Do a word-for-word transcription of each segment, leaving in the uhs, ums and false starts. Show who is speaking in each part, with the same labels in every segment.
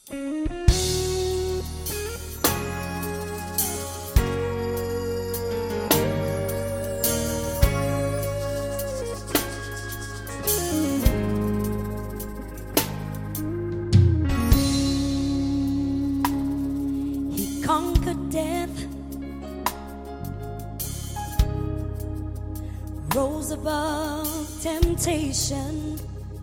Speaker 1: He conquered death, rose above temptation,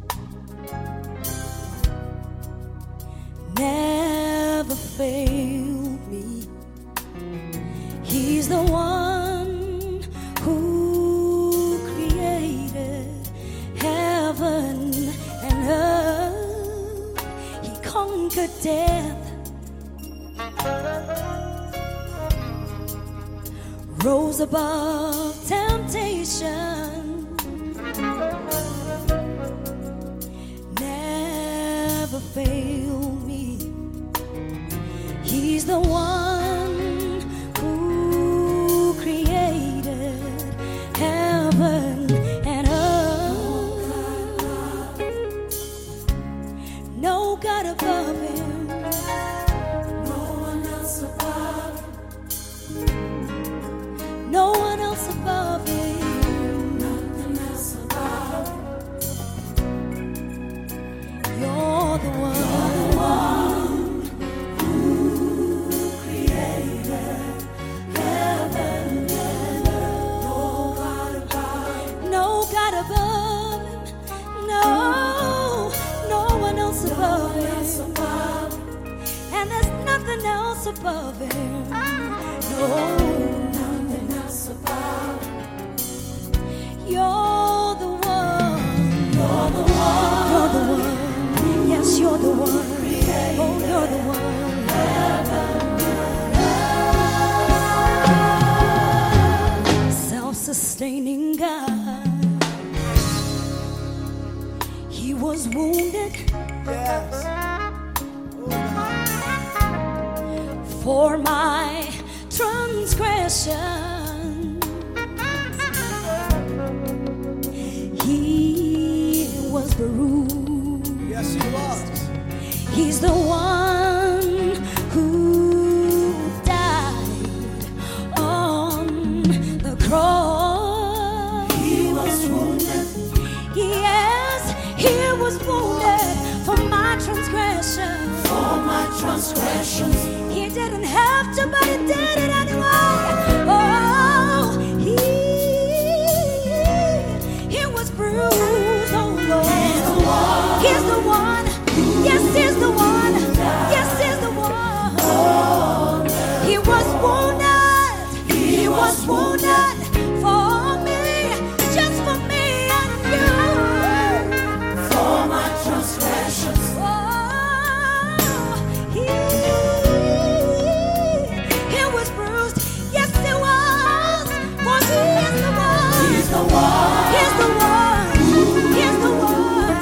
Speaker 1: never failed me. He's the one who created heaven and earth. He conquered death, rose above temptation, never failed me. He's the one who created heaven and earth. No God above him, no one else above him, no one else above him, nothing else above him. You're the one, you're the one who created heaven and earth. No God above him, no God above him, no, no one else above him, and there's nothing else above him. No. You're the one, you're the one, you're the one, yes, you're the one, oh, you're the one, self-sustaining God. He was wounded, yes, for my transgression. Was bruised.
Speaker 2: Yes, he was.
Speaker 1: He's the one who died on the cross.
Speaker 2: He was wounded.
Speaker 1: Yes, he was wounded for my transgression.
Speaker 2: For my transgressions.
Speaker 1: He didn't have to, but he did it anyway. Oh, he, he was bruised. He's the one, yes, he's the one, yes, he's the one. He was wounded, he was wounded for me, just for me and you.
Speaker 2: For my transgressions.
Speaker 1: Oh, he, he was bruised, yes, he was, for he is the one.
Speaker 2: He's the one,
Speaker 1: he's the one, he's the one.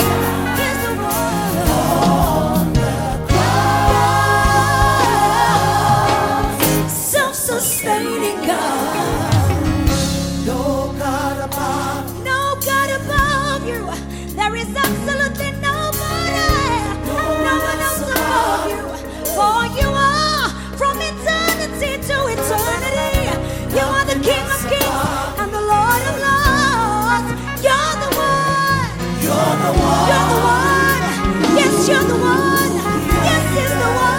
Speaker 1: Sustaining God,
Speaker 2: no God above,
Speaker 1: no God above you. There is absolutely nobody, no, no one else above you. For you are from eternity to eternity. You are the King of Kings and the Lord of Lords. You're the one,
Speaker 2: you're the one,
Speaker 1: you're the one. Yes, you're the one. Yes, he's the one.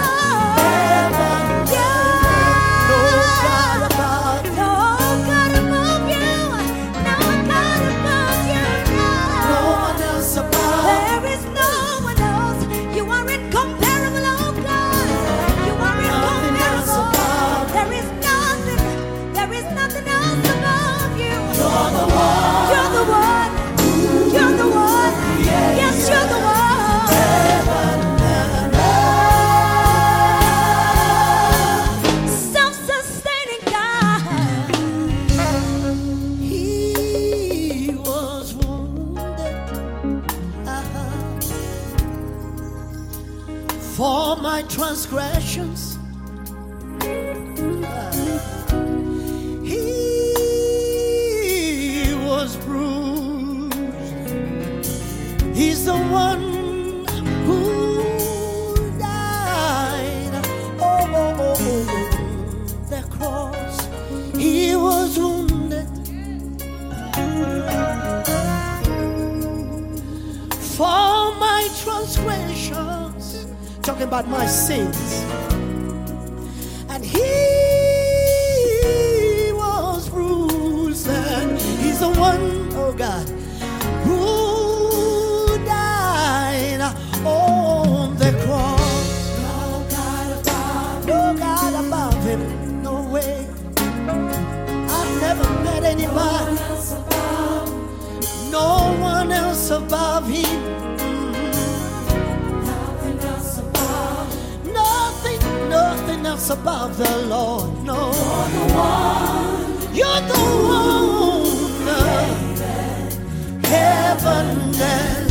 Speaker 2: For my transgressions, he was bruised. He's the one who died. talking about my sins. And he was bruised, and he's the one, oh God, who died on the cross. No God above, no God above him, no way. I've never met anybody, no one else above him. Nothing else above, nothing, nothing else above the Lord. No, you're the one, you're the one, heaven and